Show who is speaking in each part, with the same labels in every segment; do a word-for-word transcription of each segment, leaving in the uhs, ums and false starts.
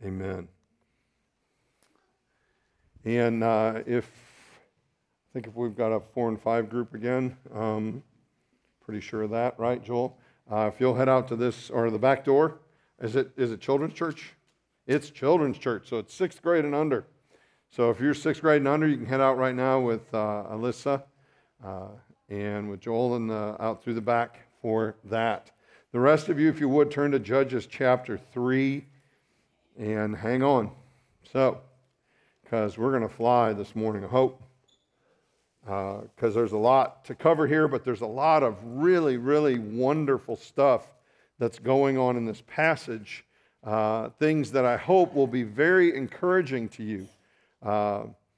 Speaker 1: Amen. And uh, if, I think if we've got a four and five group again, um, pretty sure of that, right, Joel? Uh, if you'll head out to this, or the back door, is it is it children's church? It's children's church, so it's sixth grade and under. So if you're sixth grade and under, you can head out right now with uh, Alyssa uh, and with Joel and uh, out through the back for that. The rest of you, if you would, turn to Judges chapter three and hang on. So, because we're going to fly this morning, I hope. Because uh, there's a lot to cover here, but there's a lot of really, really wonderful stuff that's going on in this passage. Uh, things that I hope will be very encouraging to you. Uh,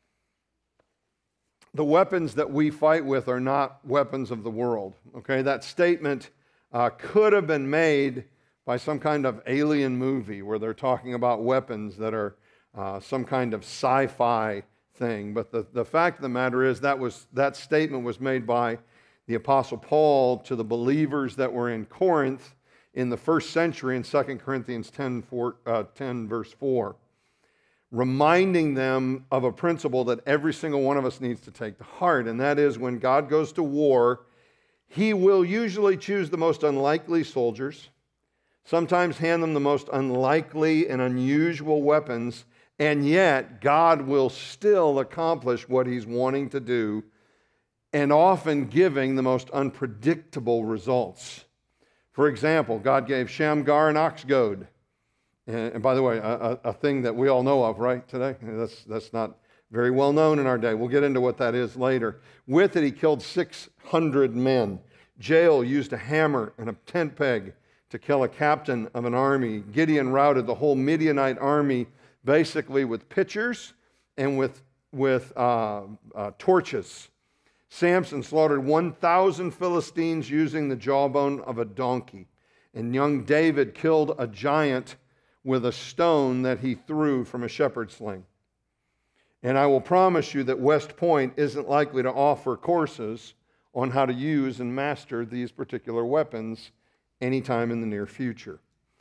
Speaker 1: the weapons that we fight with are not weapons of the world. Okay, that statement uh, could have been made by some kind of alien movie where they're talking about weapons that are uh, some kind of sci-fi thing. But the, the fact of the matter is that was that statement was made by the Apostle Paul to the believers that were in Corinth in the first century in Second Corinthians ten, four, uh, ten verse four, reminding them of a principle that every single one of us needs to take to heart, and that is when God goes to war, He will usually choose the most unlikely soldiers, sometimes hand them the most unlikely and unusual weapons, and yet God will still accomplish what He's wanting to do, and often giving the most unpredictable results. For example, God gave Shamgar an ox goad. And by the way, a, a thing that we all know of, right, today? That's, that's not very well known in our day. We'll get into what that is later. With it, he killed six hundred men. Jael used a hammer and a tent peg to kill a captain of an army. Gideon routed the whole Midianite army basically with pitchers and with, with uh, uh, torches. Samson slaughtered one thousand Philistines using the jawbone of a donkey. And young David killed a giant with a stone that he threw from a shepherd's sling. And I will promise you that West Point isn't likely to offer courses on how to use and master these particular weapons anytime in the near future.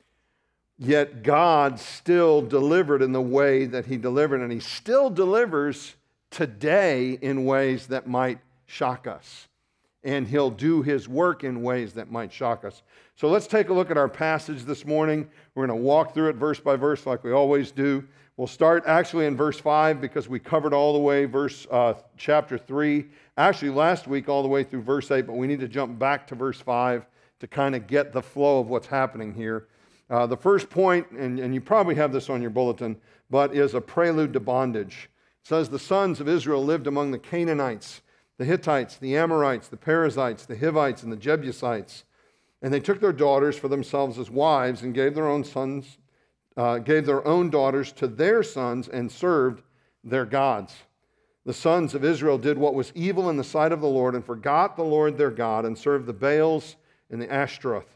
Speaker 1: Yet God still delivered in the way that He delivered, and He still delivers today in ways that might shock us. And He'll do His work in ways that might shock us. So let's take a look at our passage this morning. We're going to walk through it verse by verse like we always do. We'll start actually in verse five because we covered all the way verse uh, chapter three. Actually last week all the way through verse eight, but we need to jump back to verse five to kind of get the flow of what's happening here. Uh, the first point, and, and you probably have this on your bulletin, but is a prelude to bondage. It says, the sons of Israel lived among the Canaanites, the Hittites, the Amorites, the Perizzites, the Hivites, and the Jebusites. And they took their daughters for themselves as wives and gave their own sons, uh, gave their own daughters to their sons and served their gods. The sons of Israel did what was evil in the sight of the Lord and forgot the Lord their God and served the Baals and the Ashtaroth.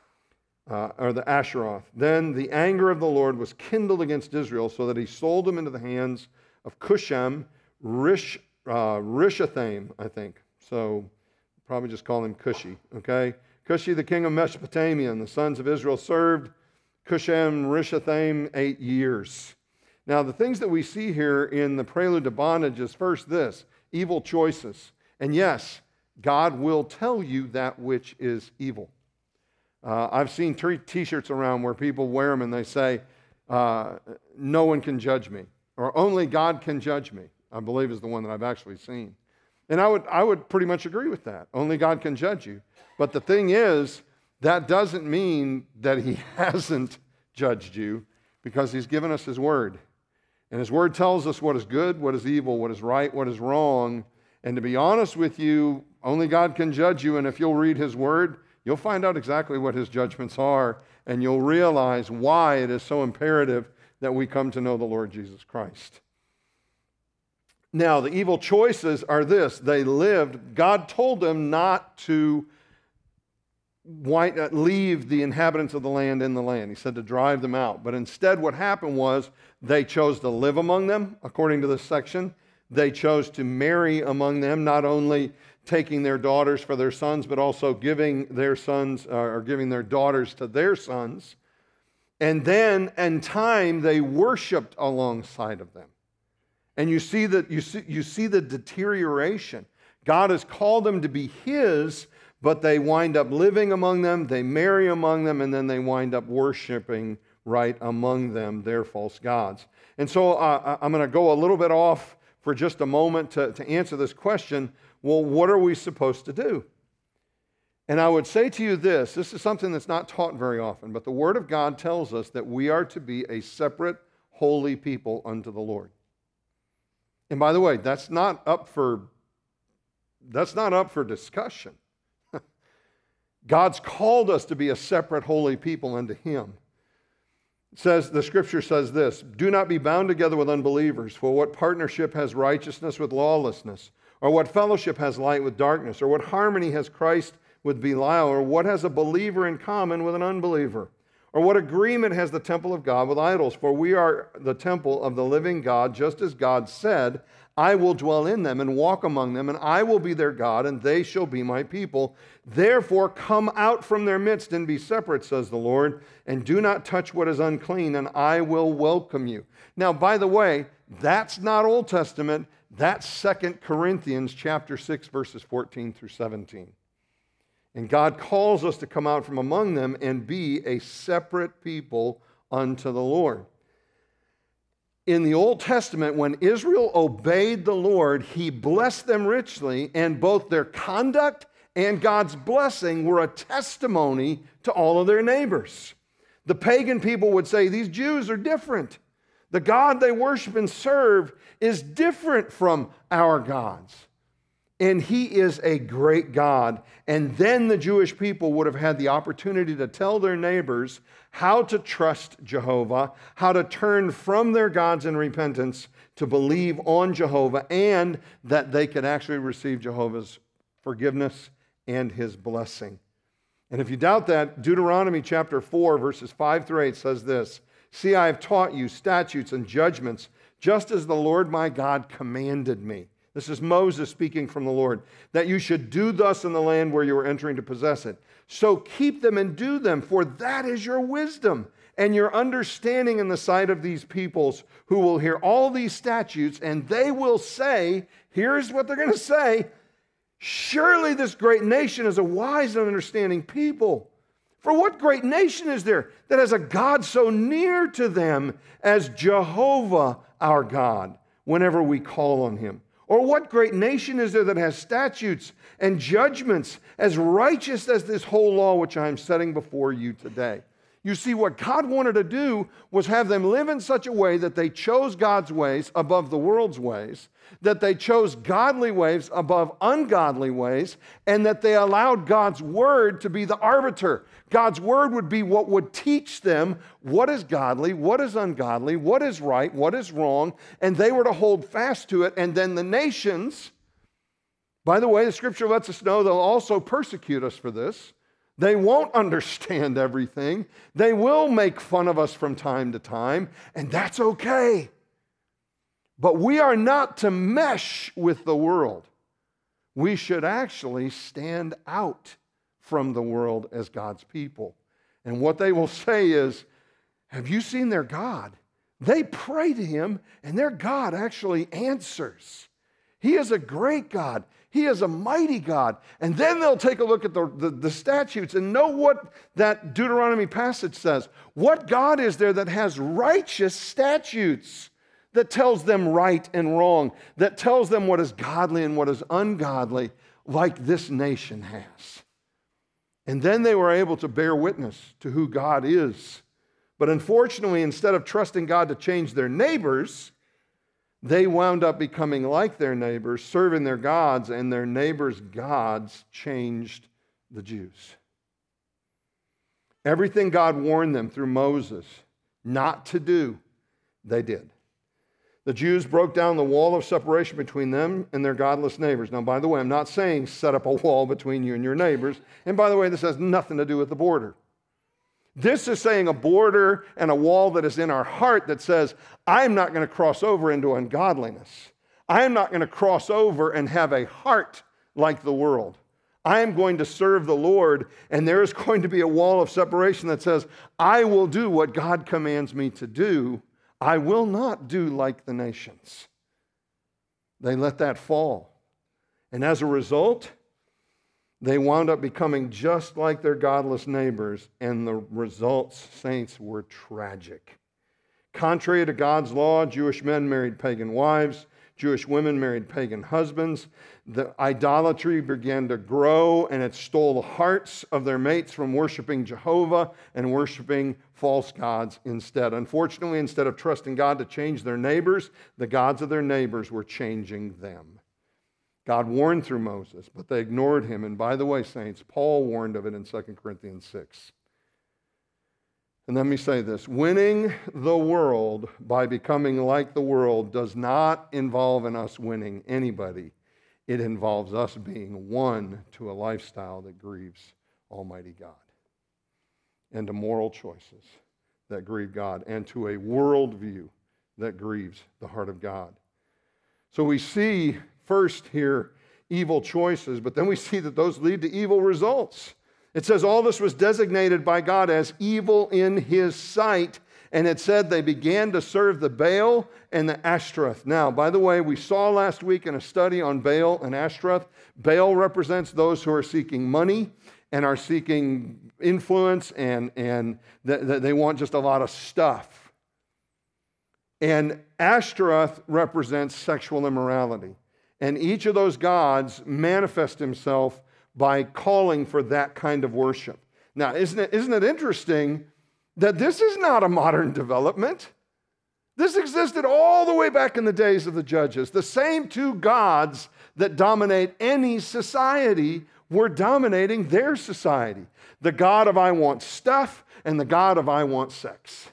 Speaker 1: Uh, or the Asheroth. Then the anger of the Lord was kindled against Israel so that He sold them into the hands of Cushan, Rish, uh, Rishathaim, I think. So probably just call him Cushi, okay? Cushi, the king of Mesopotamia, and the sons of Israel served Cushan, Rishathaim eight years. Now the things that we see here in the prelude to bondage is first this, evil choices. And yes, God will tell you that which is evil. Uh, I've seen t- t-shirts around where people wear them and they say, uh, no one can judge me, or only God can judge me, I believe is the one that I've actually seen. And I would, I would pretty much agree with that. Only God can judge you. But the thing is, that doesn't mean that He hasn't judged you, because He's given us His Word. And His Word tells us what is good, what is evil, what is right, what is wrong. And to be honest with you, only God can judge you, and if you'll read His Word, you'll find out exactly what His judgments are, and you'll realize why it is so imperative that we come to know the Lord Jesus Christ. Now, the evil choices are this. They lived, God told them not to leave the inhabitants of the land in the land. He said to drive them out. But instead what happened was they chose to live among them, according to this section. They chose to marry among them, not only taking their daughters for their sons, but also giving their sons uh, or giving their daughters to their sons. And then in time, they worshiped alongside of them. And you see that you see, you see the deterioration. God has called them to be his, but they wind up living among them, they marry among them, and then they wind up worshiping right among them their false gods. And so uh, I'm going to go a little bit off for just a moment to, to answer this question. Well, what are we supposed to do? And I would say to you this, this is something that's not taught very often, but the Word of God tells us that we are to be a separate, holy people unto the Lord. And by the way, that's not up for, that's not up for discussion. God's called us to be a separate, holy people unto Him. It says, the Scripture says this, do not be bound together with unbelievers, for what partnership has righteousness with lawlessness? Or what fellowship has light with darkness? Or what harmony has Christ with Belial? Or what has a believer in common with an unbeliever? Or what agreement has the temple of God with idols? For we are the temple of the living God, just as God said, I will dwell in them and walk among them, and I will be their God, and they shall be my people. Therefore come out from their midst and be separate, says the Lord, and do not touch what is unclean, and I will welcome you. Now, by the way, that's not Old Testament. That's Second Corinthians chapter six, verses fourteen through seventeen. And God calls us to come out from among them and be a separate people unto the Lord. In the Old Testament, when Israel obeyed the Lord, He blessed them richly, and both their conduct and God's blessing were a testimony to all of their neighbors. The pagan people would say, these Jews are different. The God they worship and serve is different from our gods. And He is a great God. And then the Jewish people would have had the opportunity to tell their neighbors how to trust Jehovah, how to turn from their gods in repentance to believe on Jehovah, and that they could actually receive Jehovah's forgiveness and His blessing. And if you doubt that, Deuteronomy chapter four, verses five through eight says this, see, I have taught you statutes and judgments, just as the Lord my God commanded me. This is Moses speaking from the Lord, that you should do thus in the land where you are entering to possess it. So keep them and do them, for that is your wisdom and your understanding in the sight of these peoples, who will hear all these statutes, and they will say, here's what they're going to say, surely this great nation is a wise and understanding people. For what great nation is there that has a God so near to them as Jehovah our God, whenever we call on Him? Or what great nation is there that has statutes and judgments as righteous as this whole law which I am setting before you today? You see, what God wanted to do was have them live in such a way that they chose God's ways above the world's ways, that they chose godly ways above ungodly ways, and that they allowed God's word to be the arbiter. God's word would be what would teach them what is godly, what is ungodly, what is right, what is wrong, and they were to hold fast to it. And then the nations, by the way, the Scripture lets us know they'll also persecute us for this. They won't understand everything. They will make fun of us from time to time, and that's okay. But we are not to mesh with the world. We should actually stand out from the world as God's people. And what they will say is, have you seen their God? They pray to Him, and their God actually answers. He is a great God. He is a mighty God. And then they'll take a look at the, the, the statutes and know what that Deuteronomy passage says. What God is there that has righteous statutes, that tells them right and wrong, that tells them what is godly and what is ungodly, like this nation has? And then they were able to bear witness to who God is. But unfortunately, instead of trusting God to change their neighbors, they wound up becoming like their neighbors, serving their gods, and their neighbors' gods changed the Jews. Everything God warned them through Moses not to do, they did. The Jews broke down the wall of separation between them and their godless neighbors. Now, by the way, I'm not saying set up a wall between you and your neighbors. And by the way, this has nothing to do with the border. This is saying a border and a wall that is in our heart that says, I'm not going to cross over into ungodliness. I'm not going to cross over and have a heart like the world. I am going to serve the Lord, and there is going to be a wall of separation that says, I will do what God commands me to do. I will not do like the nations. They let that fall. And as a result, they wound up becoming just like their godless neighbors, and the results, saints, were tragic. Contrary to God's law, Jewish men married pagan wives. Jewish women married pagan husbands. The idolatry began to grow, and it stole the hearts of their mates from worshiping Jehovah and worshiping false gods instead. Unfortunately, instead of trusting God to change their neighbors, the gods of their neighbors were changing them. God warned through Moses, but they ignored him. And by the way, saints, Paul warned of it in Second Corinthians six. And let me say this, winning the world by becoming like the world does not involve in us winning anybody. It involves us being one to a lifestyle that grieves Almighty God, and to moral choices that grieve God, and to a worldview that grieves the heart of God. So we see first here evil choices, but then we see that those lead to evil results. It says all this was designated by God as evil in his sight, and it said they began to serve the Baal and the Ashtoreth. Now, by the way, we saw last week in a study on Baal and Ashtoreth, Baal represents those who are seeking money and are seeking influence, and, and th- th- they want just a lot of stuff. And Ashtoreth represents sexual immorality. And each of those gods manifest himself by calling for that kind of worship. Now, isn't it, isn't it interesting that this is not a modern development? This existed all the way back in the days of the judges. The same two gods that dominate any society were dominating their society. The God of I want stuff and the God of I want sex.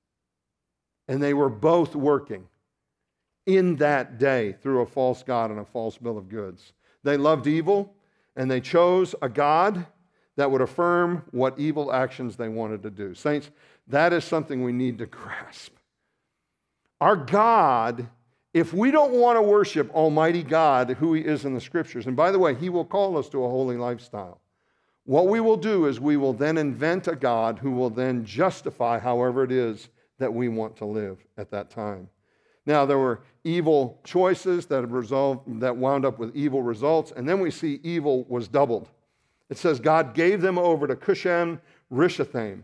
Speaker 1: And they were both working in that day through a false god and a false bill of goods. They loved evil, and they chose a God that would affirm what evil actions they wanted to do. Saints, that is something we need to grasp. Our God, if we don't want to worship Almighty God, who he is in the Scriptures, and by the way, he will call us to a holy lifestyle, what we will do is we will then invent a God who will then justify however it is that we want to live at that time. Now, there were evil choices that, resolved, that wound up with evil results, and then we see evil was doubled. It says God gave them over to Cushan Rishathaim.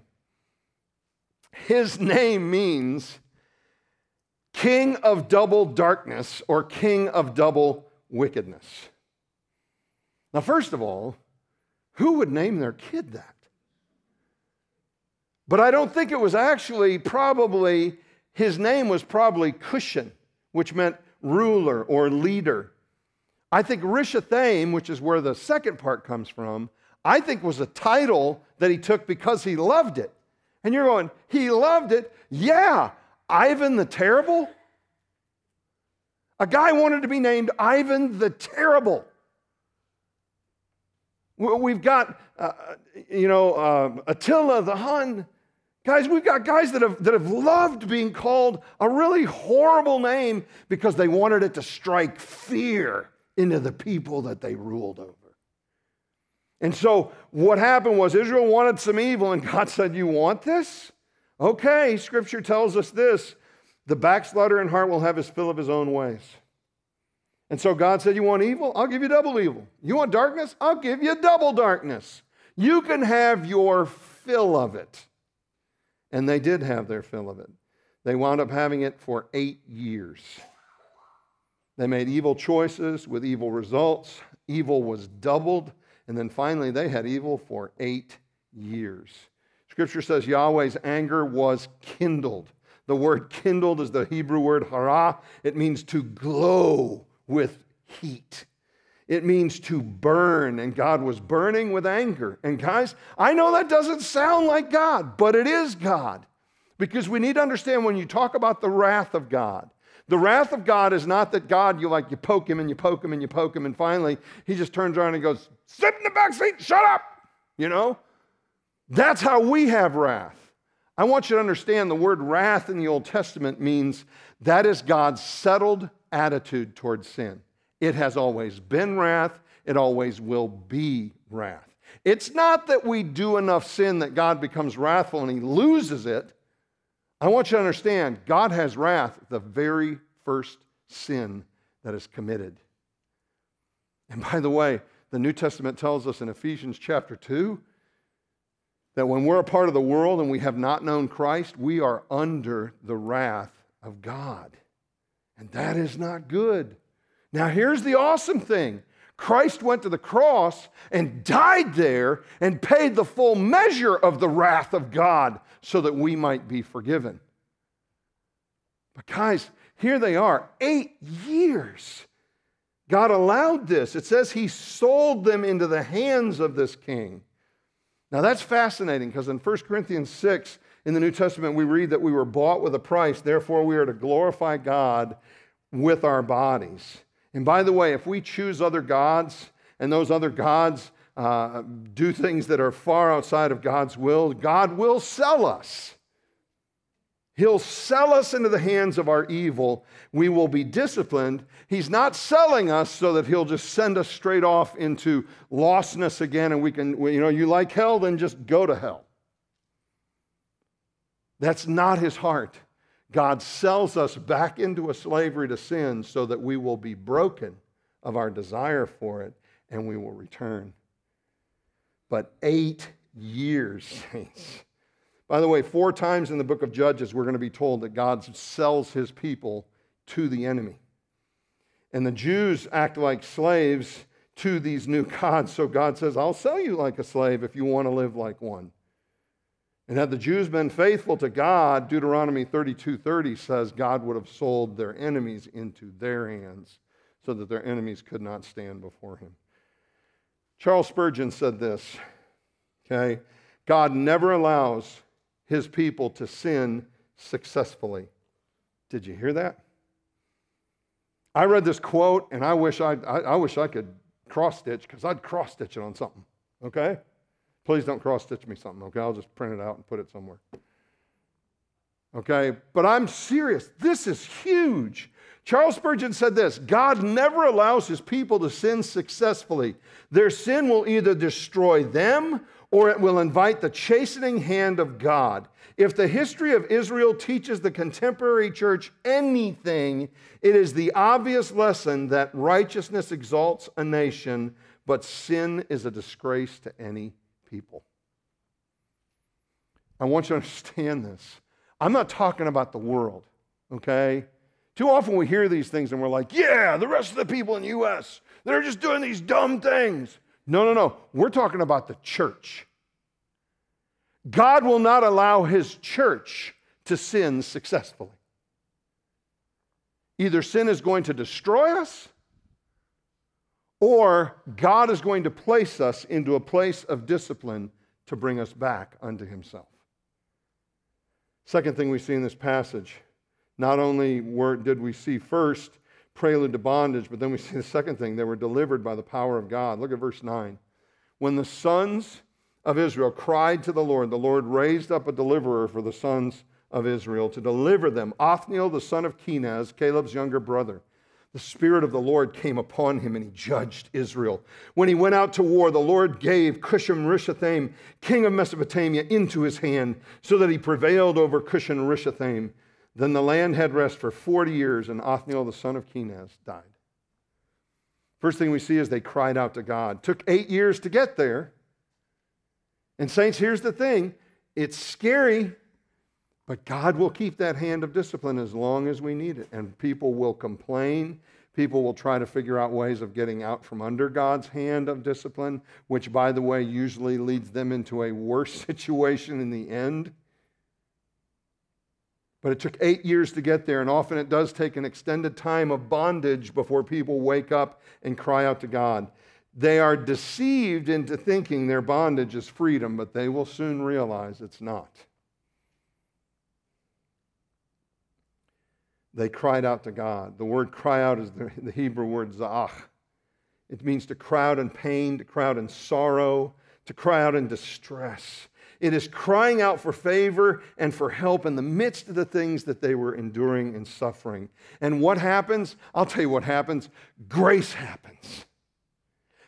Speaker 1: His name means king of double darkness or king of double wickedness. Now, first of all, who would name their kid that? But I don't think it was actually probably, his name was probably Cushan, which meant ruler or leader. I think Rishathaim, which is where the second part comes from, I think was a title that he took because he loved it. And you're going, he loved it? Yeah, Ivan the Terrible? A guy wanted to be named Ivan the Terrible. We've got, uh, you know, uh, Attila the Hun. Guys, we've got guys that have, that have loved being called a really horrible name because they wanted it to strike fear into the people that they ruled over. And so what happened was Israel wanted some evil, and God said, you want this? Okay, Scripture tells us this. The backslider in heart will have his fill of his own ways. And so God said, you want evil? I'll give you double evil. You want darkness? I'll give you double darkness. You can have your fill of it. And they did have their fill of it. They wound up having it for eight years. They made evil choices with evil results. Evil was doubled. And then finally, they had evil for eight years. Scripture says Yahweh's anger was kindled. The word kindled is the Hebrew word hara. It means to glow with heat. It means to burn, and God was burning with anger. And guys, I know that doesn't sound like God, but it is God. Because we need to understand when you talk about the wrath of God, the wrath of God is not that God, you like, you poke him and you poke him and you poke him, and finally he just turns around and goes, sit in the back seat, shut up, you know? That's how we have wrath. I want you to understand the word wrath in the Old Testament means that is God's settled attitude towards sin. It has always been wrath. it always will be wrath. It's not that we do enough sin that God becomes wrathful and he loses it. I want you to understand, God has wrath at the very first sin that is committed. And by the way, the New Testament tells us in Ephesians chapter two that when we're a part of the world and we have not known Christ, we are under the wrath of God. And that is not good. Now here's the awesome thing. Christ went to the cross and died there and paid the full measure of the wrath of God so that we might be forgiven. But guys, here they are, eight years. God allowed this. It says he sold them into the hands of this king. Now that's fascinating because in First Corinthians six in the New Testament we read that we were bought with a price, therefore we are to glorify God with our bodies. And by the way, if we choose other gods and those other gods uh, do things that are far outside of God's will, God will sell us. He'll sell us into the hands of our evil. We will be disciplined. He's not selling us so that he'll just send us straight off into lostness again and we can, you know, you like hell, then just go to hell. That's not his heart. God sells us back into a slavery to sin so that we will be broken of our desire for it and we will return. But eight years, saints. By the way, four times in the book of Judges, we're going to be told that God sells his people to the enemy. And the Jews act like slaves to these new gods. So God says, I'll sell you like a slave if you want to live like one. And had the Jews been faithful to God, Deuteronomy thirty-two thirty says God would have sold their enemies into their hands so that their enemies could not stand before him. Charles Spurgeon said this, okay, God never allows his people to sin successfully. Did you hear that? I read this quote and I wish I, I, I wish I could cross-stitch because I'd cross-stitch it on something, okay? Please don't cross-stitch me something, okay? I'll just print it out and put it somewhere. Okay? But I'm serious. This is huge. Charles Spurgeon said this, God never allows his people to sin successfully. Their sin will either destroy them or it will invite the chastening hand of God. If the history of Israel teaches the contemporary church anything, it is the obvious lesson that righteousness exalts a nation, but sin is a disgrace to any people. I want you to understand this. I'm not talking about the world, okay? Too often we hear these things and we're like, yeah, the rest of the people in the U S, they're just doing these dumb things. No, no, no. We're talking about the church. God will not allow his church to sin successfully. Either sin is going to destroy us, or God is going to place us into a place of discipline to bring us back unto himself. Second thing we see in this passage, not only were, did we see first prelude to bondage, but then we see the second thing, they were delivered by the power of God. Look at verse nine. When the sons of Israel cried to the Lord, the Lord raised up a deliverer for the sons of Israel to deliver them, Othniel the son of Kenaz, Caleb's younger brother. The Spirit of the Lord came upon him and he judged Israel. When he went out to war, the Lord gave Cushan-Rishathaim, king of Mesopotamia, into his hand so that he prevailed over Cushan-Rishathaim. Then the land had rest for forty years and Othniel, the son of Kenaz, died. First thing we see is they cried out to God. Took eight years to get there. And saints, here's the thing. It's scary. But God will keep that hand of discipline as long as we need it. And people will complain. People will try to figure out ways of getting out from under God's hand of discipline, which, by the way, usually leads them into a worse situation in the end. But it took eight years to get there, and often it does take an extended time of bondage before people wake up and cry out to God. They are deceived into thinking their bondage is freedom, but they will soon realize it's not. They cried out to God. The word cry out is the, the Hebrew word za'ach. It means to cry out in pain, to cry out in sorrow, to cry out in distress. It is crying out for favor and for help in the midst of the things that they were enduring and suffering. And what happens? I'll tell you what happens. Grace happens.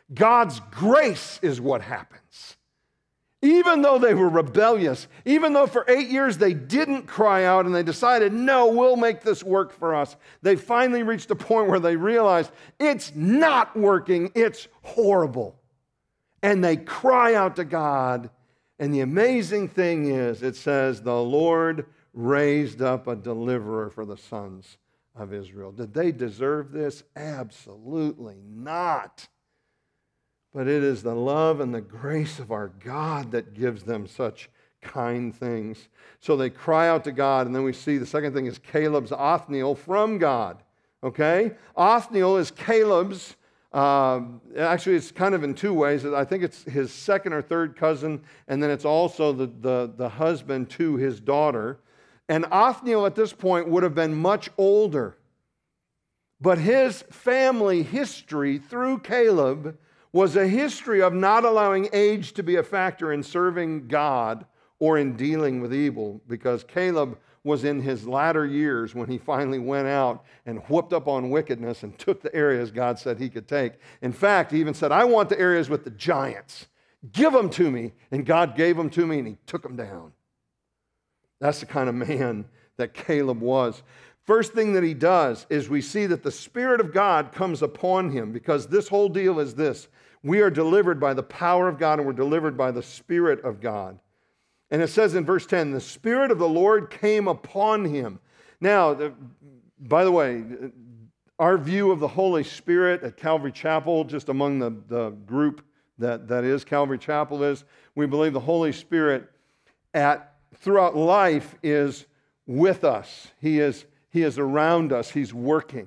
Speaker 1: God's grace is what happens. Even though they were rebellious, even though for eight years they didn't cry out and they decided, no, we'll make this work for us, they finally reached a point where they realized it's not working, it's horrible. And they cry out to God. And the amazing thing is, it says, the Lord raised up a deliverer for the sons of Israel. Did they deserve this? Absolutely not. But it is the love and the grace of our God that gives them such kind things. So they cry out to God, and then we see the second thing is Caleb's Othniel from God. Okay? Othniel is Caleb's, uh, actually it's kind of in two ways. I think it's his second or third cousin, and then it's also the, the, the husband to his daughter. And Othniel at this point would have been much older. But his family history through Caleb was a history of not allowing age to be a factor in serving God or in dealing with evil, because Caleb was in his latter years when he finally went out and whooped up on wickedness and took the areas God said he could take. In fact, he even said, I want the areas with the giants. Give them to me. And God gave them to me, and he took them down. That's the kind of man that Caleb was. First thing that he does is we see that the Spirit of God comes upon him, because this whole deal is this. We are delivered by the power of God, and we're delivered by the Spirit of God. And it says in verse ten, the Spirit of the Lord came upon him. Now, the, by the way, our view of the Holy Spirit at Calvary Chapel, just among the, the group that, that is Calvary Chapel is, we believe the Holy Spirit at throughout life is with us. He is, he is around us. He's working.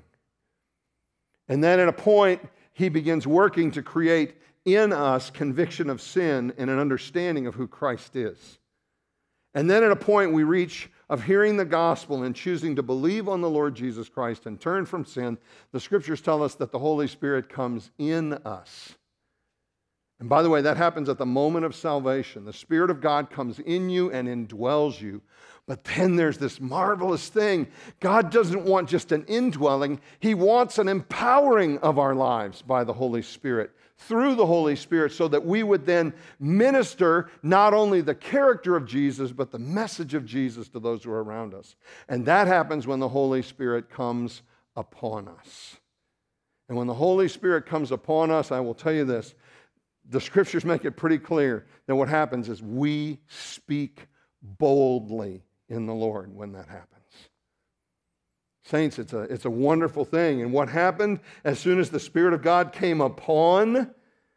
Speaker 1: And then at a point, he begins working to create in us conviction of sin and an understanding of who Christ is. And then at a point we reach of hearing the gospel and choosing to believe on the Lord Jesus Christ and turn from sin. The scriptures tell us that the Holy Spirit comes in us. And by the way, that happens at the moment of salvation. The Spirit of God comes in you and indwells you. But then there's this marvelous thing. God doesn't want just an indwelling. He wants an empowering of our lives by the Holy Spirit, through the Holy Spirit, so that we would then minister not only the character of Jesus, but the message of Jesus to those who are around us. And that happens when the Holy Spirit comes upon us. And when the Holy Spirit comes upon us, I will tell you this, the scriptures make it pretty clear that what happens is we speak boldly in the Lord when that happens. Saints, it's a, it's a wonderful thing. And what happened as soon as the Spirit of God came upon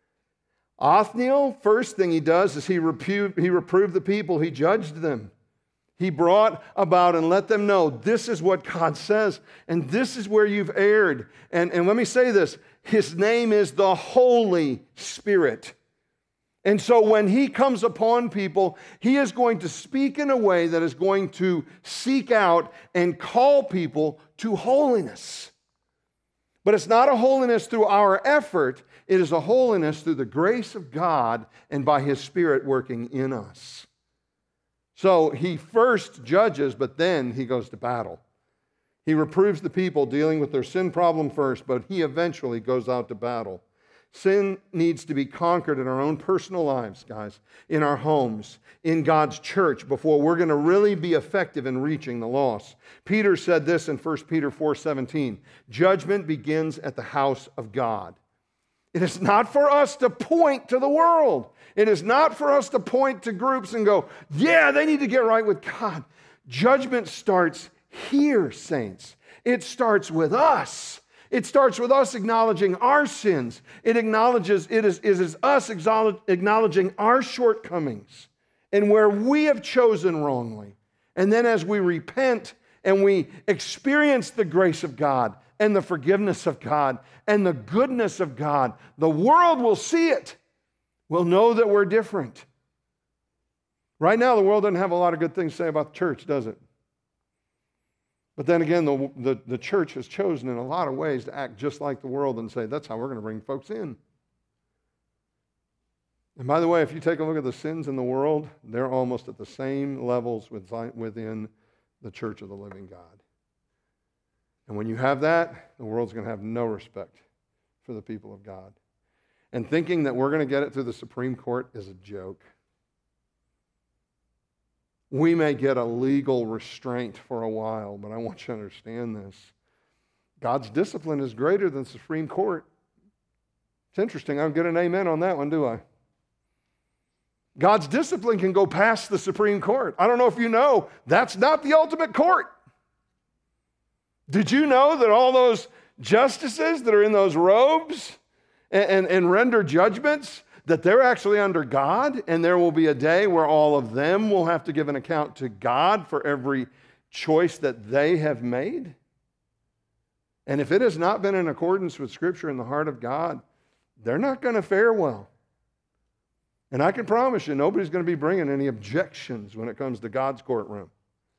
Speaker 1: Othniel? First thing he does is he, repu- he reproved the people. He judged them. He brought about and let them know this is what God says, and this is where you've erred. And, and let me say this, his name is the Holy Spirit. And so when he comes upon people, he is going to speak in a way that is going to seek out and call people to holiness. But it's not a holiness through our effort. It is a holiness through the grace of God and by his Spirit working in us. So he first judges, but then he goes to battle. He reproves the people dealing with their sin problem first, but he eventually goes out to battle. Sin needs to be conquered in our own personal lives, guys, in our homes, in God's church, before we're going to really be effective in reaching the lost. Peter said this in First Peter four seventeen, judgment begins at the house of God. It is not for us to point to the world. It is not for us to point to groups and go, yeah, they need to get right with God. Judgment starts here, saints. It starts with us. It starts with us acknowledging our sins. It acknowledges, it is, it is us acknowledging our shortcomings and where we have chosen wrongly. And then as we repent and we experience the grace of God and the forgiveness of God and the goodness of God, the world will see it. We'll know that we're different. Right now, the world doesn't have a lot of good things to say about the church, does it? But then again, the, the, the church has chosen in a lot of ways to act just like the world and say, that's how we're going to bring folks in. And by the way, if you take a look at the sins in the world, they're almost at the same levels within the church of the living God. And when you have that, the world's going to have no respect for the people of God. and thinking that we're going to get it through the Supreme Court is a joke. We may get a legal restraint for a while, but I want you to understand this. God's discipline is greater than the Supreme Court. It's interesting. I don't get an amen on that one, do I? God's discipline can go past the Supreme Court. I don't know if you know, that's not the ultimate court. Did you know that all those justices that are in those robes and, and, and render judgments, that they're actually under God, and there will be a day where all of them will have to give an account to God for every choice that they have made? And if it has not been in accordance with Scripture and the heart of God, they're not going to fare well. And I can promise you, nobody's going to be bringing any objections when it comes to God's courtroom.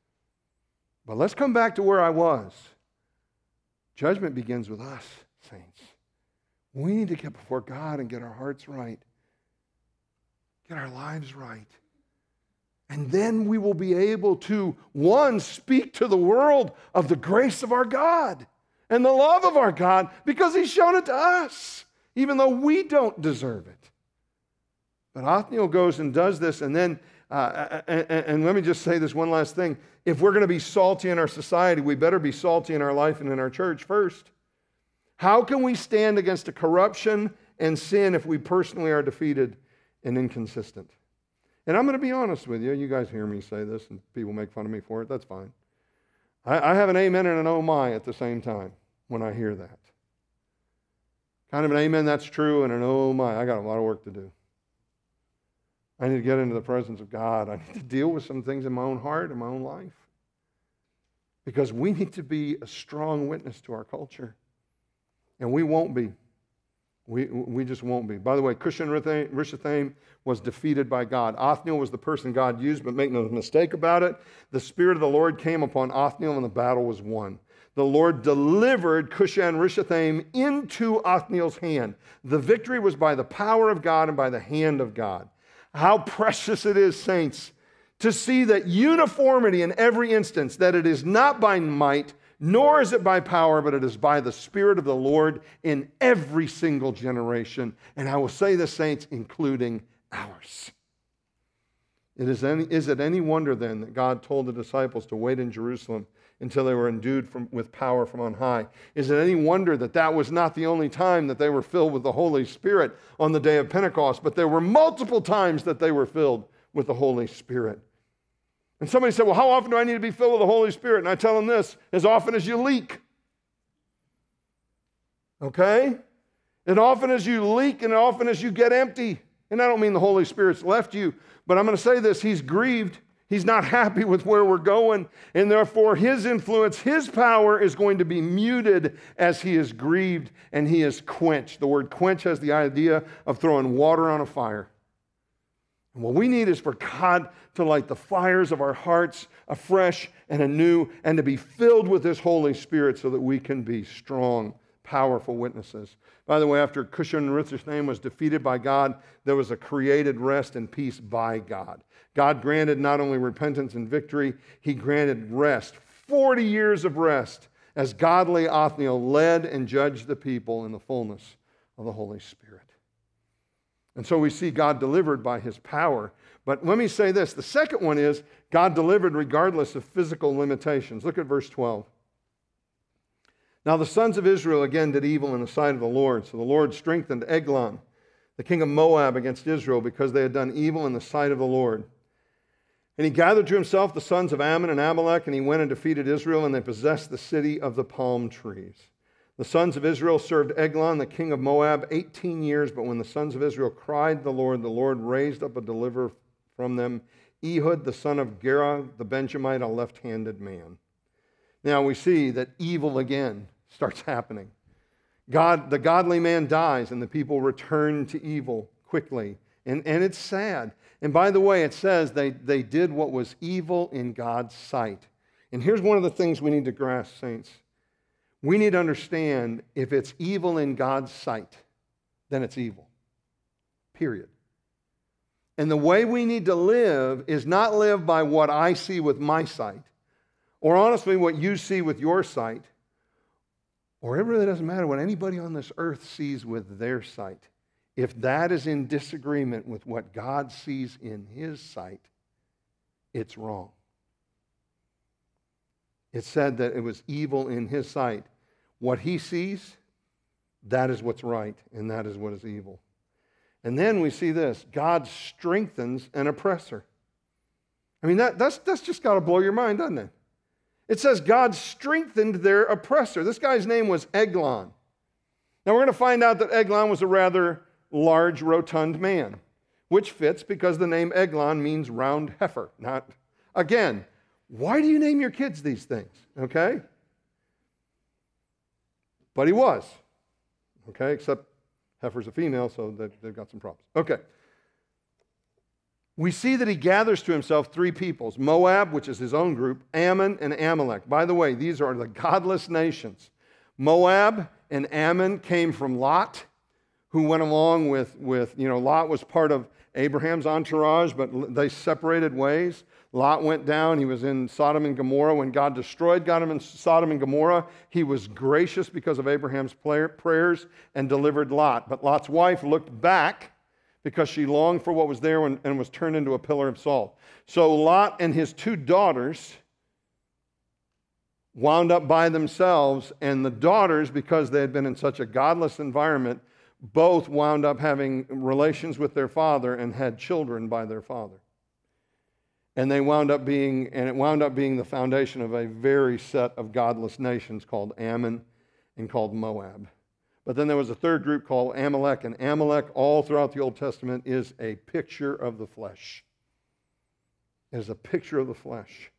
Speaker 1: But let's come back to where I was. Judgment begins with us, saints. We need to get before God and get our hearts right. Get our lives right. And then we will be able to, one, speak to the world of the grace of our God and the love of our God because He's shown it to us, even though we don't deserve it. But Othniel goes and does this, and then, uh, and, and let me just say this one last thing. If we're going to be salty in our society, we better be salty in our life and in our church first. How can we stand against a corruption and sin if we personally are defeated and inconsistent? And I'm going to be honest with you. You guys hear me say this, and people make fun of me for it. That's fine. I, I have an amen and an oh my at the same time when I hear that. Kind of an amen, that's true, and an oh my, I got a lot of work to do. I need to get into the presence of God. I need to deal with some things in my own heart, in my own life. Because we need to be a strong witness to our culture. And we won't be. We, we just won't be. By the way, Cushi-Rishathaim was defeated by God. Othniel was the person God used, but make no mistake about it, the Spirit of the Lord came upon Othniel and the battle was won. The Lord delivered Cushi-Rishathaim into Othniel's hand. The victory was by the power of God and by the hand of God. How precious it is, saints, to see that uniformity in every instance, that it is not by might, nor is it by power, but it is by the Spirit of the Lord in every single generation. And I will say this, saints, including ours. It is, any, is it any wonder then that God told the disciples to wait in Jerusalem until they were endued from, with power from on high? Is it any wonder that that was not the only time that they were filled with the Holy Spirit on the day of Pentecost, but there were multiple times that they were filled with the Holy Spirit? And somebody said, well, how often do I need to be filled with the Holy Spirit? And I tell them this, as often as you leak. Okay? And often as you leak and often as you get empty. And I don't mean the Holy Spirit's left you, but I'm going to say this, He's grieved. He's not happy with where we're going, and therefore His influence, His power is going to be muted as He is grieved and He is quenched. The word quench has the idea of throwing water on a fire. And what we need is for God to light the fires of our hearts afresh and anew and to be filled with His Holy Spirit so that we can be strong, powerful witnesses. By the way, after Cushi-Rishathaim was defeated by God, there was a created rest and peace by God. God granted not only repentance and victory, He granted rest, forty years of rest, as godly Othniel led and judged the people in the fullness of the Holy Spirit. And so we see God delivered by His power. But let me say this, the second one is God delivered regardless of physical limitations. Look at verse twelve. Now the sons of Israel again did evil in the sight of the Lord. So the Lord strengthened Eglon, the king of Moab, against Israel because they had done evil in the sight of the Lord. And he gathered to himself the sons of Ammon and Amalek, and he went and defeated Israel, and they possessed the city of the palm trees. The sons of Israel served Eglon, the king of Moab, eighteen years, but when the sons of Israel cried to the Lord, the Lord raised up a deliverer from them, Ehud, the son of Gera, the Benjamite, a left-handed man. Now we see that evil again starts happening. God, the godly man dies, and the people return to evil quickly. And, and it's sad. And by the way, it says they, they did what was evil in God's sight. And here's one of the things we need to grasp, saints. We need to understand if it's evil in God's sight, then it's evil. Period. And the way we need to live is not live by what I see with my sight, or honestly what you see with your sight, or it really doesn't matter what anybody on this earth sees with their sight. if that is in disagreement with what God sees in his sight, it's wrong. It said that it was evil in his sight. What he sees, that is what's right, and that is what is evil. And then we see this: God strengthens an oppressor. I mean, that, that's, that's just got to blow your mind, doesn't it? It says God strengthened their oppressor. This guy's name was Eglon. Now we're going to find out that Eglon was a rather large, rotund man, which fits because the name Eglon means round heifer. Not, again, why do you name your kids these things? Okay? But he was. Okay, except heifer's a female, so they've, they've got some problems. Okay. We see that he gathers to himself three peoples: Moab, which is his own group, Ammon, and Amalek. By the way, these are the godless nations. Moab and Ammon came from Lot, who went along with, with, you know, Lot was part of Abraham's entourage, but they separated ways. Lot went down. He was in Sodom and Gomorrah. When God destroyed God in Sodom and Gomorrah, he was gracious because of Abraham's prayers and delivered Lot. But Lot's wife looked back because she longed for what was there and was turned into a pillar of salt. So Lot and his two daughters wound up by themselves, and the daughters, because they had been in such a godless environment, both wound up having relations with their father and had children by their father. And they wound up being, and it wound up being the foundation of a very set of godless nations called Ammon and called Moab. But then there was a third group called Amalek, and Amalek, all throughout the Old Testament, is a picture of the flesh. It is a picture of the flesh.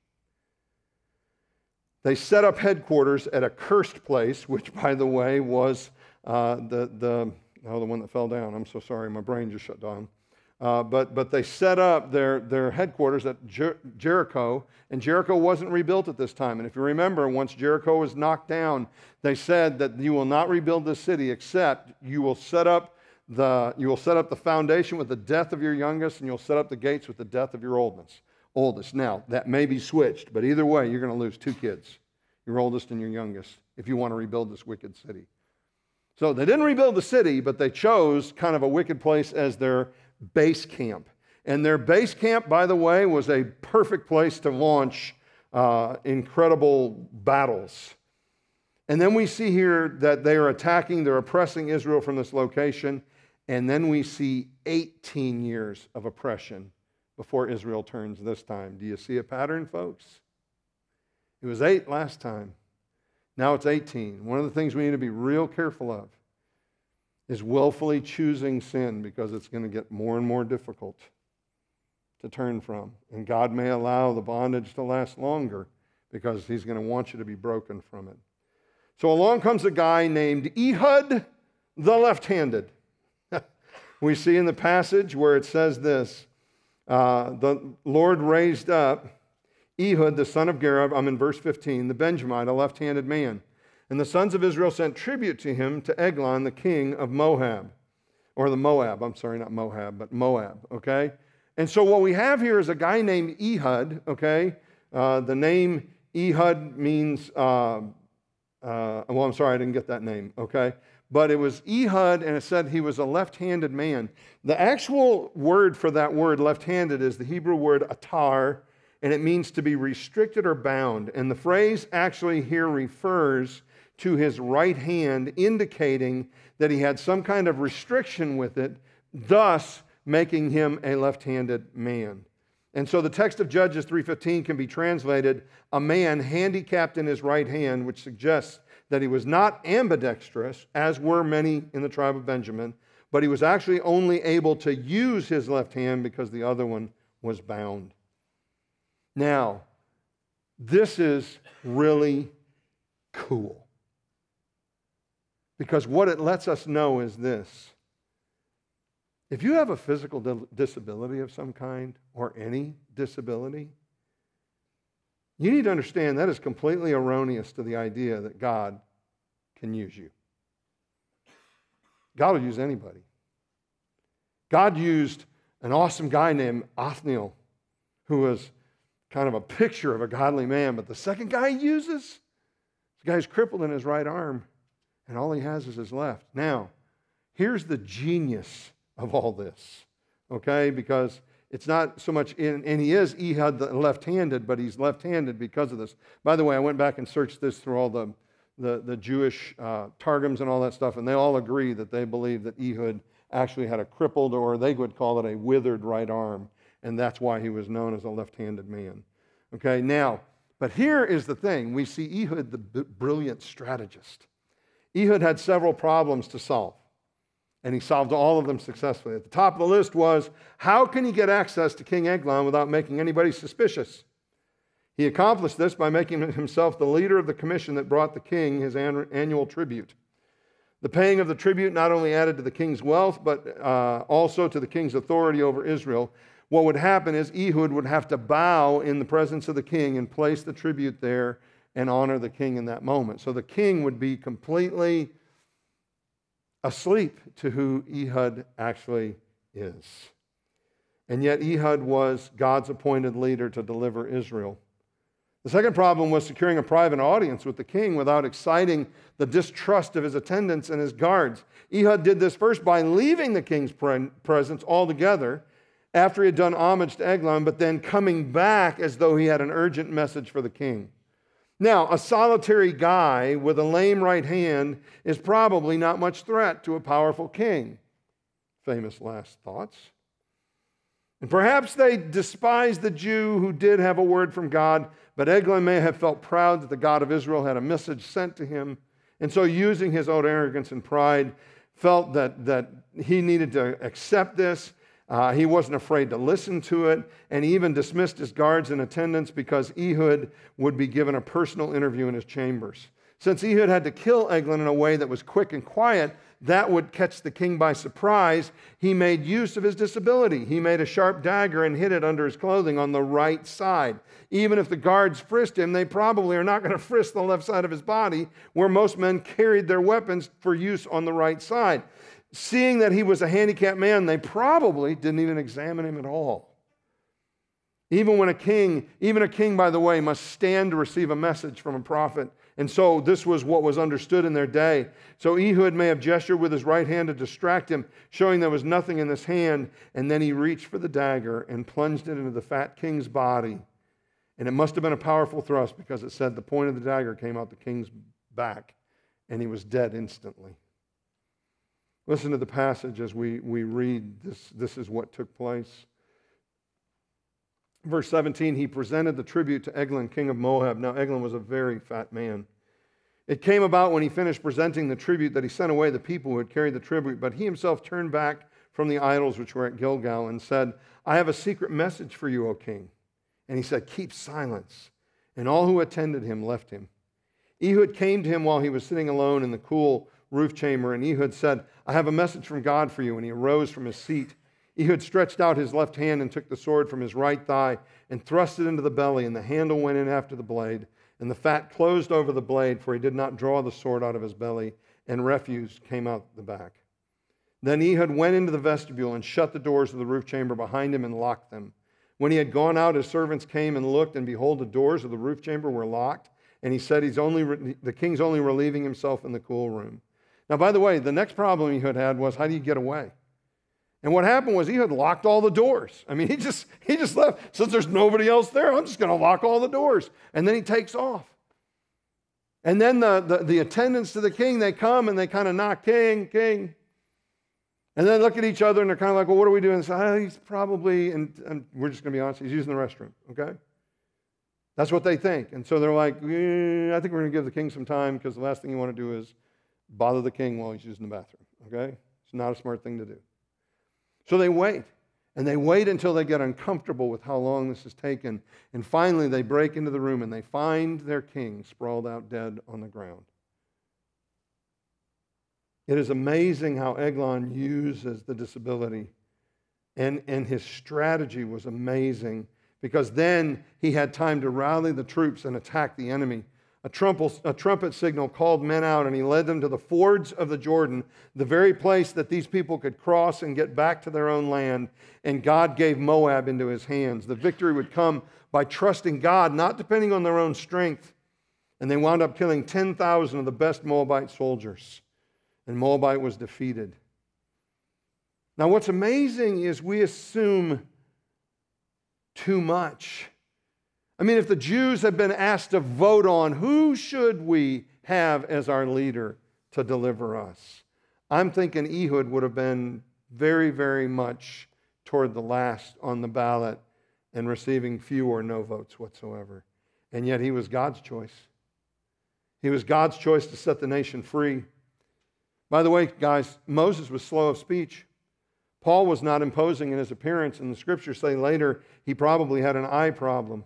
Speaker 1: They set up headquarters at a cursed place, which, by the way, was uh, the, the, oh, the one that fell down. I'm so sorry, my brain just shut down. Uh, but, but they set up their, their headquarters at Jer- Jericho, and Jericho wasn't rebuilt at this time. And if you remember, once Jericho was knocked down, they said that you will not rebuild the city except you will set up the, you will set up the foundation with the death of your youngest, and you'll set up the gates with the death of your oldest. oldest. Now, that may be switched, but either way, you're going to lose two kids, your oldest and your youngest, if you want to rebuild this wicked city. So they didn't rebuild the city, but they chose kind of a wicked place as their base camp. And their base camp, by the way, was a perfect place to launch uh, incredible battles. And then we see here that they are attacking, they're oppressing Israel from this location, and then we see eighteen years of oppression before Israel turns this time. Do you see a pattern, folks? It was eight last time. Now it's eighteen. One of the things we need to be real careful of is willfully choosing sin, because it's going to get more and more difficult to turn from. And God may allow the bondage to last longer because he's going to want you to be broken from it. So along comes a guy named Ehud the left-handed. We see in the passage where it says this, uh, the Lord raised up Ehud, the son of Gera, I'm in verse fifteen, the Benjamite, a left-handed man. And the sons of Israel sent tribute to him to Eglon, the king of Moab. Or the Moab, I'm sorry, not Moab, but Moab, okay? And so what we have here is a guy named Ehud, okay? Uh, the name Ehud means, uh, uh, well, I'm sorry, I didn't get that name, okay? But it was Ehud, and it said he was a left-handed man. The actual word for that word, left-handed, is the Hebrew word atar, and it means to be restricted or bound. And the phrase actually here refers to his right hand, indicating that he had some kind of restriction with it, thus making him a left-handed man. And so the text of Judges three fifteen can be translated, a man handicapped in his right hand, which suggests that he was not ambidextrous, as were many in the tribe of Benjamin, but he was actually only able to use his left hand because the other one was bound. Now, this is really cool, because what it lets us know is this. If you have a physical disability of some kind, or any disability, you need to understand that is completely erroneous to the idea that God can use you. God will use anybody. God used an awesome guy named Othniel, who was kind of a picture of a godly man, but the second guy he uses, this guy's crippled in his right arm, and all he has is his left. Now, here's the genius of all this, okay? Because it's not so much in, and he is Ehud the left-handed, but he's left-handed because of this. By the way, I went back and searched this through all the, the, the Jewish uh, targums and all that stuff, and they all agree that they believe that Ehud actually had a crippled, or they would call it a withered right arm, and that's why he was known as a left-handed man. Okay, now, but here is the thing. We see Ehud the b- brilliant strategist. Ehud had several problems to solve, and he solved all of them successfully. At the top of the list was, how can he get access to King Eglon without making anybody suspicious? He accomplished this by making himself the leader of the commission that brought the king his an- annual tribute. The paying of the tribute not only added to the king's wealth, but uh, also to the king's authority over Israel. What would happen is Ehud would have to bow in the presence of the king and place the tribute there and honor the king in that moment. So the king would be completely asleep to who Ehud actually is. And yet Ehud was God's appointed leader to deliver Israel. The second problem was securing a private audience with the king without exciting the distrust of his attendants and his guards. Ehud did this first by leaving the king's pre- presence altogether after he had done homage to Eglon, but then coming back as though he had an urgent message for the king. Now, a solitary guy with a lame right hand is probably not much threat to a powerful king. Famous last thoughts. And perhaps they despised the Jew who did have a word from God, but Eglon may have felt proud that the God of Israel had a message sent to him, and so using his own arrogance and pride, felt that, that he needed to accept this. Uh, he wasn't afraid to listen to it, and he even dismissed his guards and attendants because Ehud would be given a personal interview in his chambers. Since Ehud had to kill Eglon in a way that was quick and quiet, that would catch the king by surprise. He made use of his disability. He made a sharp dagger and hid it under his clothing on the right side. Even if the guards frisked him, they probably are not going to frisk the left side of his body, where most men carried their weapons for use on the right side. Seeing that he was a handicapped man, they probably didn't even examine him at all. Even when a king, even a king, by the way, must stand to receive a message from a prophet. And so this was what was understood in their day. So Ehud may have gestured with his right hand to distract him, showing there was nothing in his hand. And then he reached for the dagger and plunged it into the fat king's body. And it must have been a powerful thrust, because it said the point of the dagger came out the king's back, and he was dead instantly. Listen to the passage as we, we read this. This is what took place. Verse seventeen, he presented the tribute to Eglon, king of Moab. Now, Eglon was a very fat man. It came about when he finished presenting the tribute that he sent away the people who had carried the tribute, but he himself turned back from the idols which were at Gilgal and said, I have a secret message for you, O king. And he said, keep silence. And all who attended him left him. Ehud came to him while he was sitting alone in the cool roof chamber, and Ehud said, I have a message from God for you. And he arose from his seat. Ehud stretched out his left hand and took the sword from his right thigh and thrust it into the belly, and the handle went in after the blade, and the fat closed over the blade, for he did not draw the sword out of his belly, and refuse came out the back. Then Ehud went into the vestibule and shut the doors of the roof chamber behind him and locked them. When he had gone out, his servants came and looked, and behold, the doors of the roof chamber were locked, and he said, He's only re- the king's only relieving himself in the cool room. Now, by the way, the next problem Ehud had was, how do you get away? And what happened was Ehud locked all the doors. I mean, he just he just left. Since there's nobody else there, I'm just going to lock all the doors. And then he takes off. And then the, the, the attendants to the king, they come and they kind of knock, king, king. And then look at each other and they're kind of like, well, what are we doing? And say, oh, he's probably, and, and we're just going to be honest, he's using the restroom, okay? That's what they think. And so they're like, eh, I think we're going to give the king some time, because the last thing you want to do is bother the king while he's using the bathroom, okay? It's not a smart thing to do. So they wait, and they wait until they get uncomfortable with how long this has taken. And finally, they break into the room, and they find their king sprawled out dead on the ground. It is amazing how Eglon uses the disability, and, and his strategy was amazing, because then he had time to rally the troops and attack the enemy. A trumpet, a trumpet signal called men out, and he led them to the fords of the Jordan, the very place that these people could cross and get back to their own land, and God gave Moab into his hands. The victory would come by trusting God, not depending on their own strength. And they wound up killing ten thousand of the best Moabite soldiers, and Moabite was defeated. Now, what's amazing is we assume too much. I mean, if the Jews had been asked to vote on who should we have as our leader to deliver us, I'm thinking Ehud would have been very, very much toward the last on the ballot and receiving few or no votes whatsoever. And yet he was God's choice. He was God's choice to set the nation free. By the way, guys, Moses was slow of speech. Paul was not imposing in his appearance, and the scriptures say later he probably had an eye problem.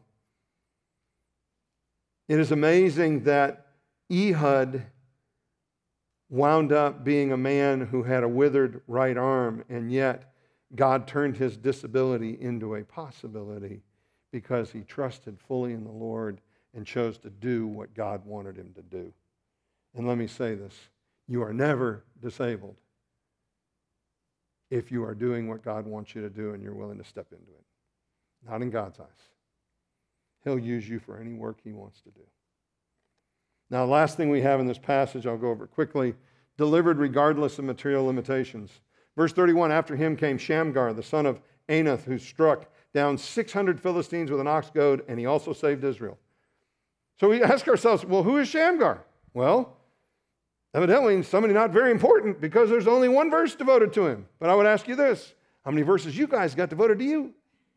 Speaker 1: It is amazing that Ehud wound up being a man who had a withered right arm, and yet God turned his disability into a possibility because he trusted fully in the Lord and chose to do what God wanted him to do. And let me say this, you are never disabled if you are doing what God wants you to do and you're willing to step into it. Not in God's eyes. He'll use you for any work he wants to do. Now, the last thing we have in this passage, I'll go over quickly, delivered regardless of material limitations. Verse thirty-one, after him came Shamgar, the son of Anath, who struck down six hundred Philistines with an ox goad, and he also saved Israel. So we ask ourselves, well, who is Shamgar? Well, evidently somebody not very important because there's only one verse devoted to him. But I would ask you this, how many verses you guys got devoted to you?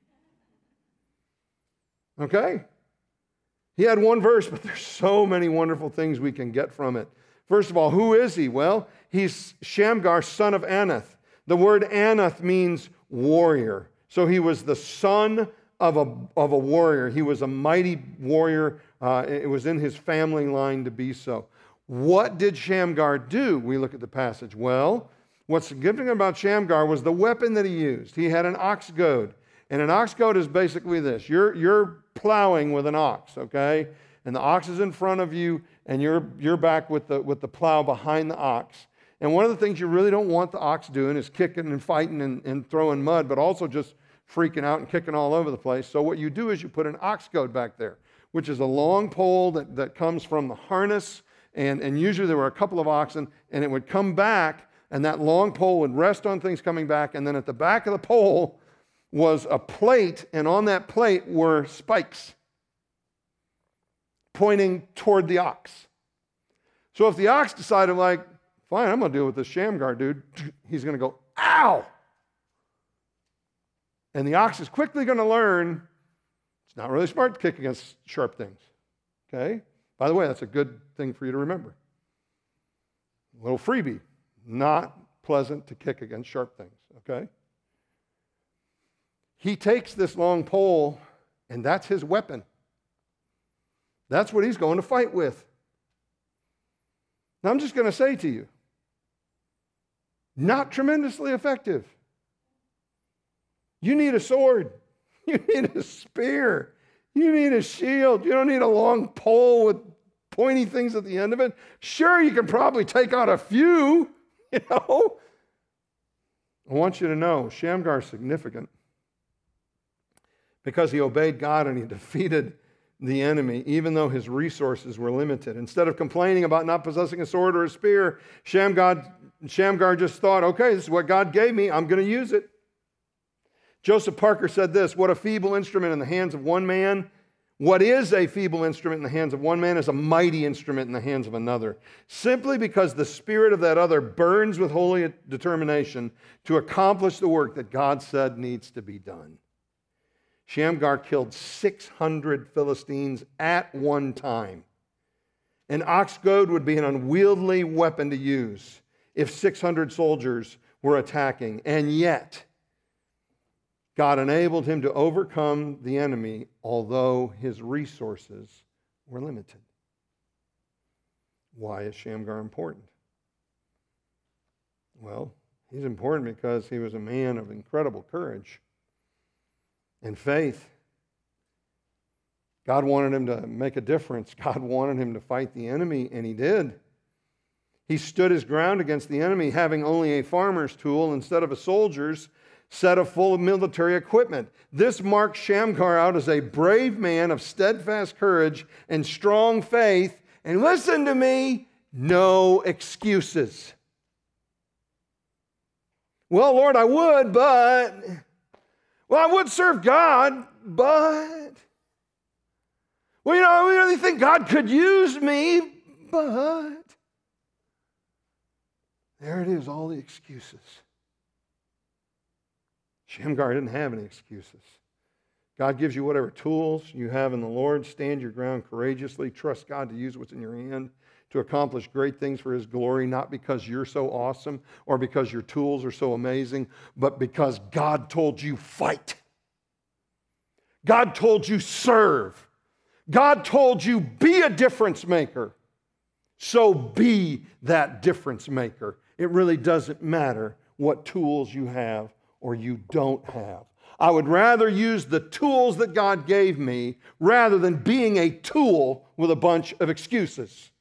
Speaker 1: Okay? He had one verse, but there's so many wonderful things we can get from it. First of all, who is he? Well, he's Shamgar, son of Anath. The word Anath means warrior. So he was the son of a, of a warrior. He was a mighty warrior. Uh, it was in his family line to be so. What did Shamgar do? We look at the passage. Well, what's significant about Shamgar was the weapon that he used. He had an ox goad. And an ox goad is basically this. You're, you're plowing with an ox, okay? And the ox is in front of you, and you're, you're back with the, with the plow behind the ox. And one of the things you really don't want the ox doing is kicking and fighting and, and throwing mud, but also just freaking out and kicking all over the place. So what you do is you put an ox goad back there, which is a long pole that, that comes from the harness, and, and usually there were a couple of oxen, and it would come back, and that long pole would rest on things coming back, and then at the back of the pole was a plate, and on that plate were spikes pointing toward the ox. So if the ox decided, like, fine, I'm going to deal with this Shamgar dude, he's going to go, ow! And the ox is quickly going to learn it's not really smart to kick against sharp things. Okay? By the way, that's a good thing for you to remember. A little freebie. Not pleasant to kick against sharp things. Okay? He takes this long pole, and that's his weapon. That's what he's going to fight with. Now, I'm just going to say to you, not tremendously effective. You need a sword. You need a spear. You need a shield. You don't need a long pole with pointy things at the end of it. Sure, you can probably take out a few, you know. I want you to know, Shamgar is significant because he obeyed God and he defeated the enemy, even though his resources were limited. Instead of complaining about not possessing a sword or a spear, Shamgar, Shamgar just thought, okay, this is what God gave me. I'm going to use it. Joseph Parker said this, what a feeble instrument in the hands of one man. What is a feeble instrument in the hands of one man is a mighty instrument in the hands of another. Simply because the spirit of that other burns with holy determination to accomplish the work that God said needs to be done. Shamgar killed six hundred Philistines at one time. An ox goad would be an unwieldy weapon to use if six hundred soldiers were attacking. And yet, God enabled him to overcome the enemy, although his resources were limited. Why is Shamgar important? Well, he's important because he was a man of incredible courage and faith. God wanted him to make a difference. God wanted him to fight the enemy, and he did. He stood his ground against the enemy, having only a farmer's tool instead of a soldier's set of full of military equipment. This marks Shamgar out as a brave man of steadfast courage and strong faith. And listen to me, no excuses. Well, Lord, I would, but, well, I would serve God, but, well, you know, I really think God could use me, but. There it is, all the excuses. Shamgar didn't have any excuses. God gives you whatever tools you have in the Lord. Stand your ground courageously. Trust God to use what's in your hand to accomplish great things for His glory, not because you're so awesome or because your tools are so amazing, but because God told you fight. God told you serve. God told you be a difference maker. So be that difference maker. It really doesn't matter what tools you have or you don't have. I would rather use the tools that God gave me rather than being a tool with a bunch of excuses.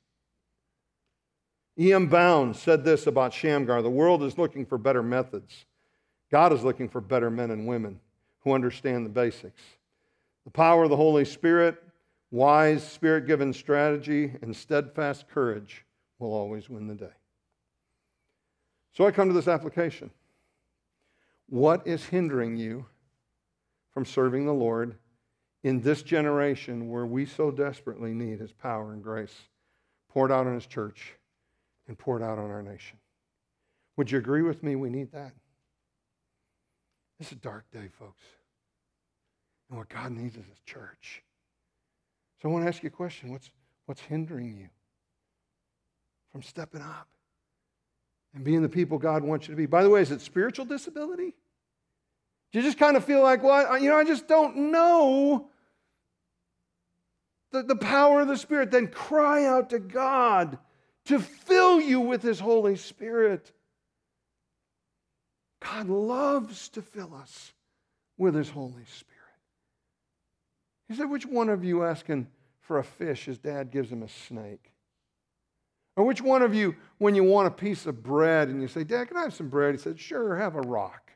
Speaker 1: E M Bound said this about Shamgar: the world is looking for better methods. God is looking for better men and women who understand the basics. The power of the Holy Spirit, wise, Spirit-given strategy, and steadfast courage will always win the day. So I come to this application. What is hindering you from serving the Lord in this generation where we so desperately need His power and grace poured out on His church and poured out on our nation? Would you agree with me we need that? This is a dark day, folks. And what God needs is His church. So I want to ask you a question. What's, what's hindering you from stepping up and being the people God wants you to be? By the way, is it spiritual disability? Do you just kind of feel like, well, you know, I just don't know the, the power of the Spirit? Then cry out to God to fill you with His Holy Spirit. God loves to fill us with His Holy Spirit. He said, which one of you asking for a fish, his dad gives him a snake? Or which one of you, when you want a piece of bread and you say, Dad, can I have some bread? He said, sure, have a rock.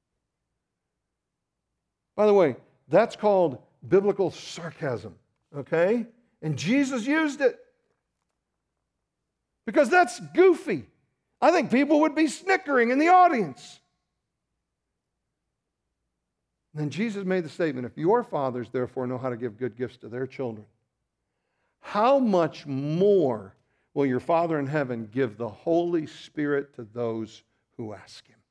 Speaker 1: By the way, that's called biblical sarcasm, okay? And Jesus used it because that's goofy. I think people would be snickering in the audience. Then Jesus made the statement, if your fathers therefore know how to give good gifts to their children, how much more will your Father in heaven give the Holy Spirit to those who ask Him?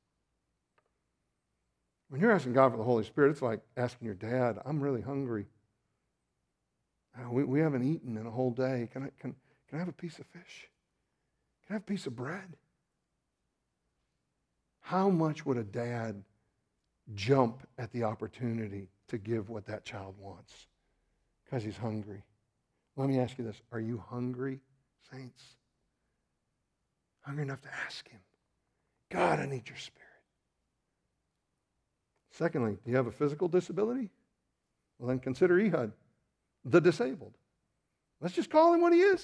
Speaker 1: When you're asking God for the Holy Spirit, it's like asking your dad, I'm really hungry. Uh, we, we haven't eaten in a whole day. Can I, can, can I have a piece of fish? Can I have a piece of bread? How much would a dad jump at the opportunity to give what that child wants? Because he's hungry. Let me ask you this. Are you hungry, saints? Hungry enough to ask Him, God, I need your Spirit. Secondly, do you have a physical disability? Well, then consider Ehud, the disabled. Let's just call him what he is.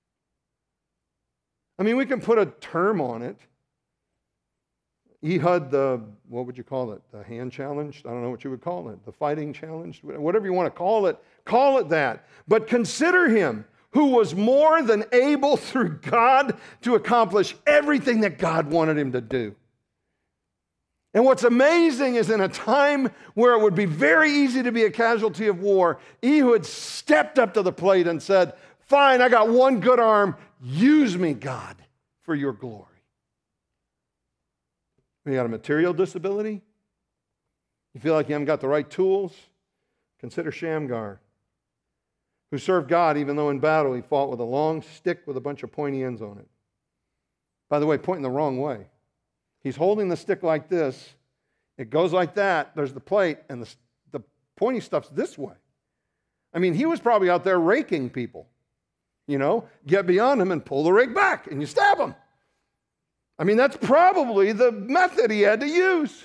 Speaker 1: I mean, we can put a term on it. Ehud, the, what would you call it? The hand challenge? I don't know what you would call it. The fighting challenge? Whatever you want to call it, call it that. But consider him who was more than able through God to accomplish everything that God wanted him to do. And what's amazing is in a time where it would be very easy to be a casualty of war, Ehud stepped up to the plate and said, fine, I got one good arm. Use me, God, for your glory. You got a material disability? You feel like you haven't got the right tools? Consider Shamgar, who served God even though in battle he fought with a long stick with a bunch of pointy ends on it. By the way, pointing the wrong way. He's holding the stick like this. It goes like that. There's the plate, and the, the pointy stuff's this way. I mean, he was probably out there raking people. You know, get beyond him and pull the rake back, and you stab him. I mean, that's probably the method he had to use.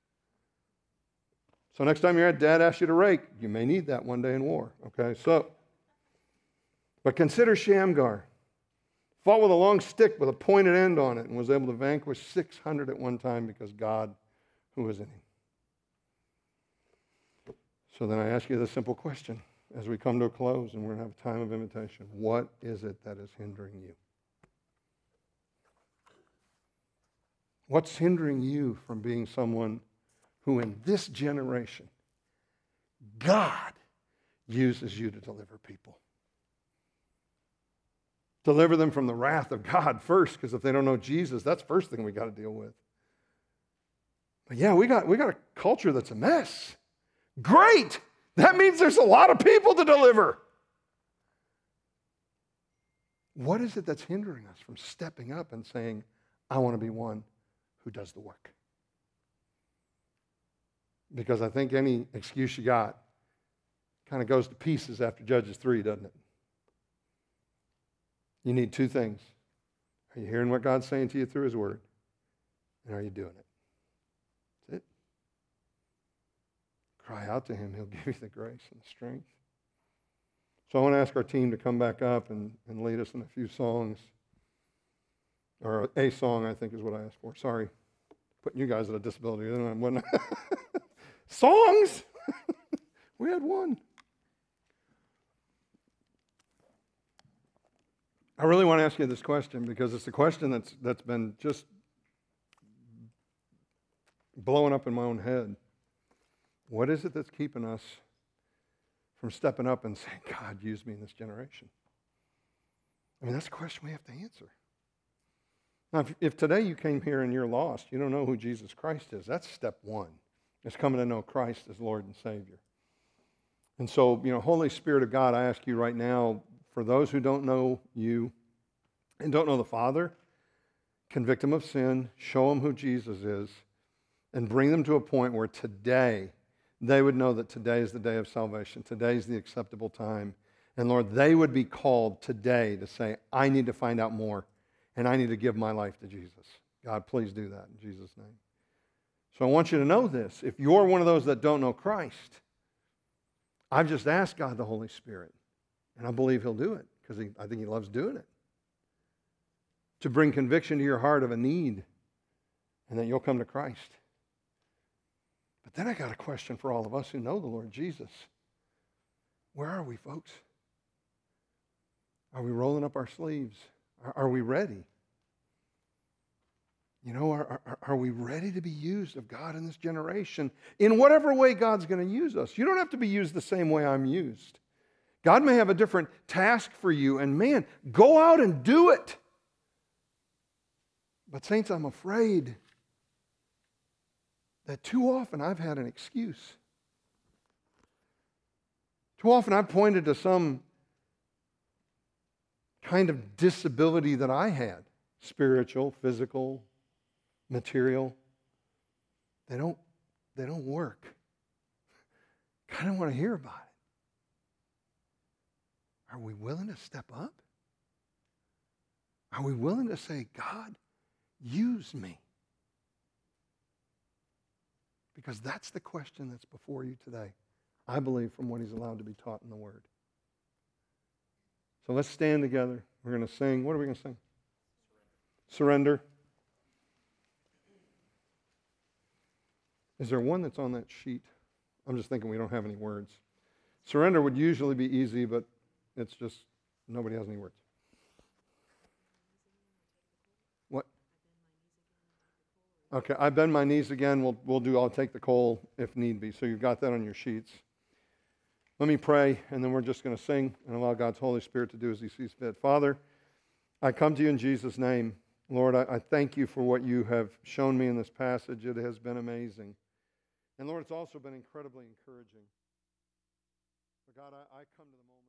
Speaker 1: So next time your dad asks you to rake, you may need that one day in war. Okay, so, but consider Shamgar. Fought with a long stick with a pointed end on it and was able to vanquish six hundred at one time because God who was in him. So then I ask you this simple question as we come to a close and we're going to have a time of invitation. What is it that is hindering you? What's hindering you from being someone who in this generation, God uses you to deliver people? Deliver them from the wrath of God first, because if they don't know Jesus, that's the first thing we got to deal with. But yeah, we got, we got a culture that's a mess. Great! That means there's a lot of people to deliver. What is it that's hindering us from stepping up and saying, I want to be one who does the work? Because I think any excuse you got kind of goes to pieces after Judges three, doesn't it? You need two things. Are you hearing what God's saying to you through His Word? And are you doing it? That's it. Cry out to Him. He'll give you the grace and the strength. So I want to ask our team to come back up and, and lead us in a few songs. Or a song, I think is what I asked for. Sorry. Putting you guys at a disability. Songs? We had one. I really want to ask you this question because it's a question that's that's been just blowing up in my own head. What is it that's keeping us from stepping up and saying, God, use me in this generation? I mean, that's a question we have to answer. Now, if, if today you came here and you're lost, you don't know who Jesus Christ is, that's step one. It's coming to know Christ as Lord and Savior. And so, you know, Holy Spirit of God, I ask you right now, for those who don't know you and don't know the Father, convict them of sin, show them who Jesus is, and bring them to a point where today they would know that today is the day of salvation. Today is the acceptable time. And Lord, they would be called today to say, I need to find out more, and I need to give my life to Jesus. God, please do that in Jesus' name. So I want you to know this. If you're one of those that don't know Christ, I've just asked God the Holy Spirit, and I believe He'll do it because I think He loves doing it, to bring conviction to your heart of a need, and that you'll come to Christ. But then I got a question for all of us who know the Lord Jesus. Where are we, folks? Are we rolling up our sleeves? Are, are we ready? You know, are, are, are we ready to be used of God in this generation in whatever way God's going to use us? You don't have to be used the same way I'm used. God may have a different task for you, and man, go out and do it. But saints, I'm afraid that too often I've had an excuse. Too often I've pointed to some kind of disability that I had, spiritual, physical, material. They don't, they don't work. I kind of want to hear about it. Are we willing to step up? Are we willing to say, God, use me? Because that's the question that's before you today, I believe, from what He's allowed to be taught in the Word. So let's stand together. We're going to sing. What are we going to sing? Surrender. Surrender. Is there one that's on that sheet? I'm just thinking we don't have any words. Surrender would usually be easy, but it's just nobody has any words. What? Okay, I bend my knees again. We'll we'll do. I'll take the coal if need be. So you've got that on your sheets. Let me pray, and then we're just going to sing and allow God's Holy Spirit to do as He sees fit. Father, I come to you in Jesus' name. Lord, I, I thank you for what you have shown me in this passage. It has been amazing. And Lord, it's also been incredibly encouraging. But God, I, I come to the moment.